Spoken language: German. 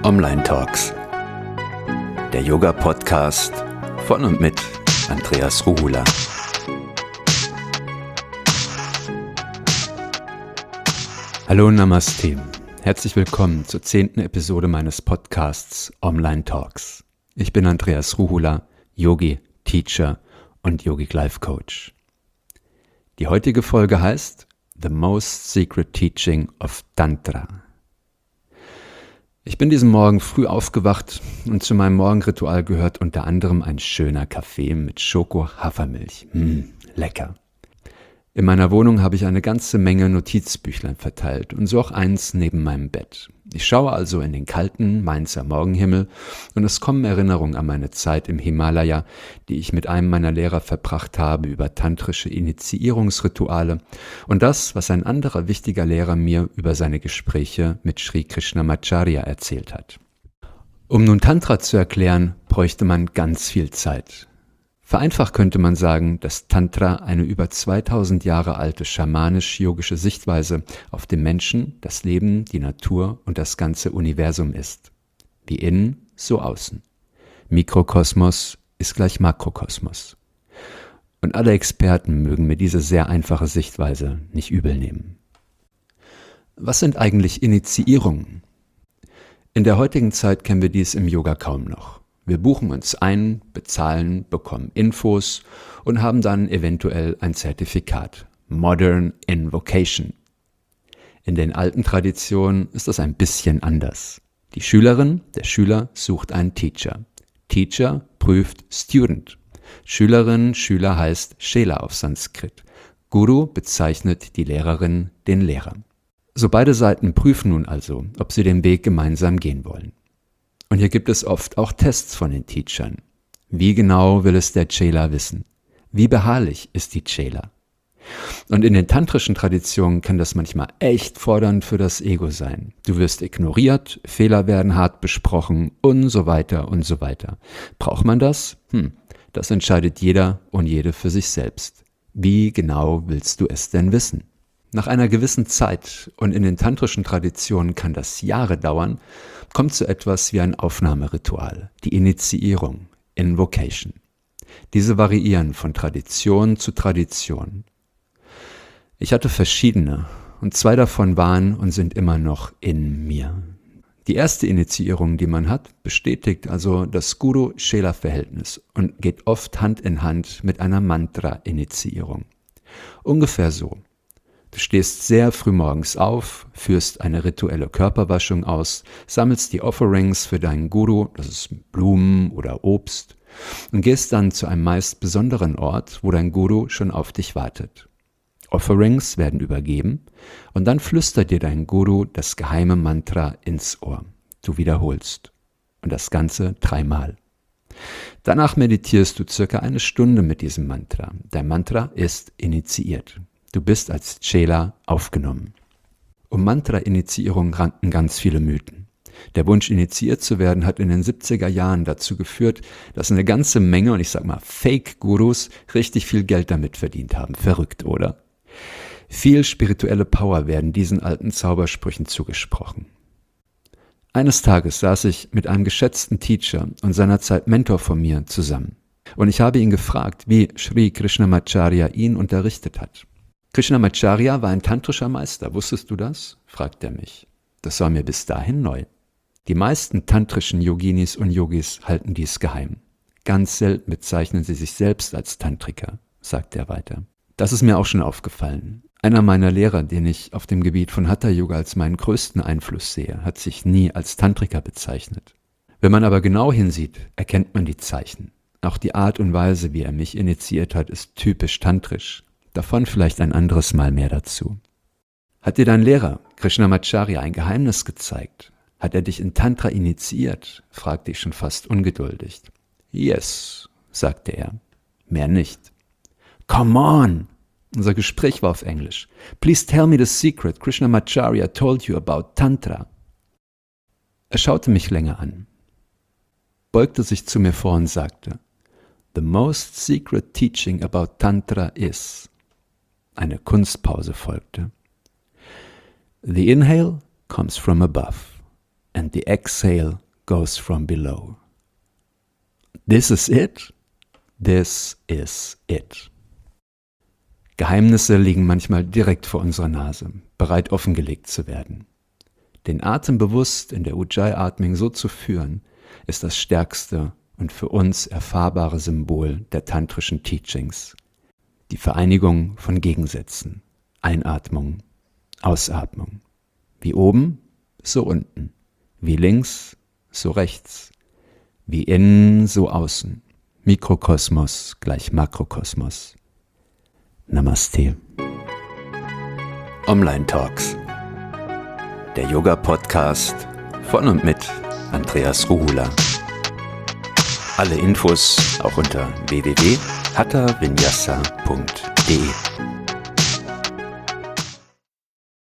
Online Talks, der Yoga-Podcast von und mit Andreas Ruhula. Hallo Namaste, herzlich willkommen zur 10. Episode meines Podcasts Online Talks. Ich bin Andreas Ruhula, Yogi, Teacher und Yogic Life Coach. Die heutige Folge heißt The Most Secret Teaching of Tantra. Ich bin diesen Morgen früh aufgewacht und zu meinem Morgenritual gehört unter anderem ein schöner Kaffee mit Schoko-Hafermilch. Lecker. In meiner Wohnung habe ich eine ganze Menge Notizbüchlein verteilt und so auch eins neben meinem Bett. Ich schaue also in den kalten Mainzer Morgenhimmel und es kommen Erinnerungen an meine Zeit im Himalaya, die ich mit einem meiner Lehrer verbracht habe über tantrische Initiierungsrituale und das, was ein anderer wichtiger Lehrer mir über seine Gespräche mit Sri Krishnamacharya erzählt hat. Um nun Tantra zu erklären, bräuchte man ganz viel Zeit. Vereinfacht könnte man sagen, dass Tantra eine über 2000 Jahre alte schamanisch-yogische Sichtweise auf den Menschen, das Leben, die Natur und das ganze Universum ist. Wie innen, so außen. Mikrokosmos ist gleich Makrokosmos. Und alle Experten mögen mir diese sehr einfache Sichtweise nicht übel nehmen. Was sind eigentlich Initiierungen? In der heutigen Zeit kennen wir dies im Yoga kaum noch. Wir buchen uns ein, bezahlen, bekommen Infos und haben dann eventuell ein Zertifikat. Modern Invocation. In den alten Traditionen ist das ein bisschen anders. Die Schülerin, der Schüler sucht einen Teacher. Teacher prüft Student. Schülerin, Schüler heißt Shela auf Sanskrit. Guru bezeichnet die Lehrerin, den Lehrer. So beide Seiten prüfen nun also, ob sie den Weg gemeinsam gehen wollen. Und hier gibt es oft auch Tests von den Teachern. Wie genau will es der Chela wissen? Wie beharrlich ist die Chela? Und in den tantrischen Traditionen kann das manchmal echt fordernd für das Ego sein. Du wirst ignoriert, Fehler werden hart besprochen und so weiter und so weiter. Braucht man das? Das entscheidet jeder und jede für sich selbst. Wie genau willst du es denn wissen? Nach einer gewissen Zeit, und in den tantrischen Traditionen kann das Jahre dauern, kommt so etwas wie ein Aufnahmeritual, die Initiierung, Invocation. Diese variieren von Tradition zu Tradition. Ich hatte verschiedene, und 2 davon waren und sind immer noch in mir. Die erste Initiierung, die man hat, bestätigt also das Guru-Shela-Verhältnis und geht oft Hand in Hand mit einer Mantra-Initiierung. Ungefähr so. Du stehst sehr früh morgens auf, führst eine rituelle Körperwaschung aus, sammelst die Offerings für deinen Guru, das ist Blumen oder Obst, und gehst dann zu einem meist besonderen Ort, wo dein Guru schon auf dich wartet. Offerings werden übergeben und dann flüstert dir dein Guru das geheime Mantra ins Ohr. Du wiederholst. Und das Ganze 3-mal. Danach meditierst du circa 1 Stunde mit diesem Mantra. Dein Mantra ist initiiert. Du bist als Chela aufgenommen. Um Mantra-Initiierung ranken ganz viele Mythen. Der Wunsch, initiiert zu werden, hat in den 70er Jahren dazu geführt, dass eine ganze Menge, und ich sag mal Fake-Gurus, richtig viel Geld damit verdient haben. Verrückt, oder? Viel spirituelle Power werden diesen alten Zaubersprüchen zugesprochen. Eines Tages saß ich mit einem geschätzten Teacher und seinerzeit Mentor von mir zusammen. Und ich habe ihn gefragt, wie Sri Krishnamacharya ihn unterrichtet hat. Krishnamacharya war ein tantrischer Meister, wusstest du das? Fragt er mich. Das war mir bis dahin neu. Die meisten tantrischen Yoginis und Yogis halten dies geheim. Ganz selten bezeichnen sie sich selbst als Tantriker, sagt er weiter. Das ist mir auch schon aufgefallen. Einer meiner Lehrer, den ich auf dem Gebiet von Hatha Yoga als meinen größten Einfluss sehe, hat sich nie als Tantriker bezeichnet. Wenn man aber genau hinsieht, erkennt man die Zeichen. Auch die Art und Weise, wie er mich initiiert hat, ist typisch tantrisch. Davon vielleicht ein anderes Mal mehr dazu. Hat dir dein Lehrer, Krishnamacharya, ein Geheimnis gezeigt? Hat er dich in Tantra initiiert? Fragte ich schon fast ungeduldig. Yes, sagte er. Mehr nicht. Come on! Unser Gespräch war auf Englisch. Please tell me the secret Krishnamacharya told you about Tantra. Er schaute mich länger an, beugte sich zu mir vor und sagte, The most secret teaching about Tantra is... Eine Kunstpause folgte. The inhale comes from above and the exhale goes from below. This is it. This is it. Geheimnisse liegen manchmal direkt vor unserer Nase, bereit offengelegt zu werden. Den Atem bewusst in der Ujjayi-Atmung so zu führen, ist das stärkste und für uns erfahrbare Symbol der tantrischen Teachings. Die Vereinigung von Gegensätzen. Einatmung, Ausatmung. Wie oben, so unten. Wie links, so rechts. Wie innen, so außen. Mikrokosmos gleich Makrokosmos. Namaste. Online Talks. Der Yoga-Podcast von und mit Andreas Ruhula. Alle Infos auch unter www.hathavinyasa.de.